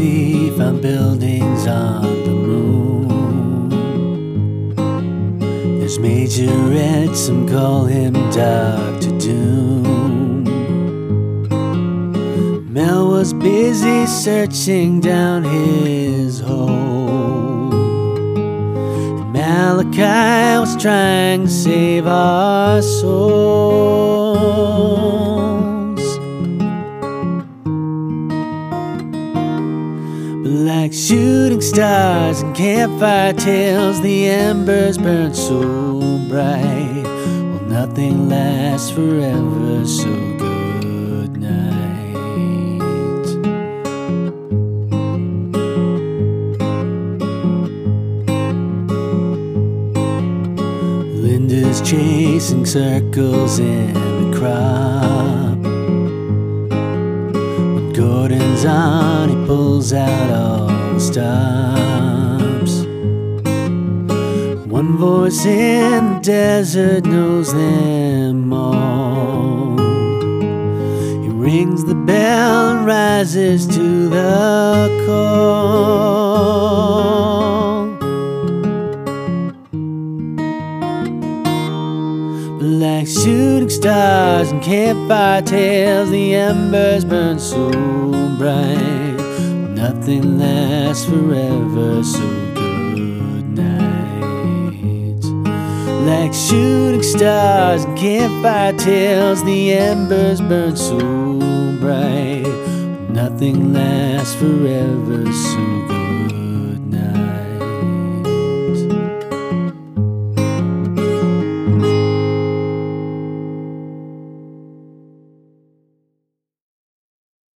see found buildings on the moon. There's Major Ed, some call him Dr. Doom. Mel was busy searching down his hole, and Malachi was trying to save our souls. But like shooting stars and campfire tales, the embers burn so bright. Well, nothing lasts forever, so good night. Linda's chasing circles in the crop. When Gordon's on, he pulls out all the stops. One voice in the desert knows them all. He rings the bell and rises to the call. But like shooting stars and campfire tales, the embers burn so bright. Nothing lasts forever, so good night. Like shooting stars and campfire tales, the embers burn so bright. Nothing lasts forever, so good night.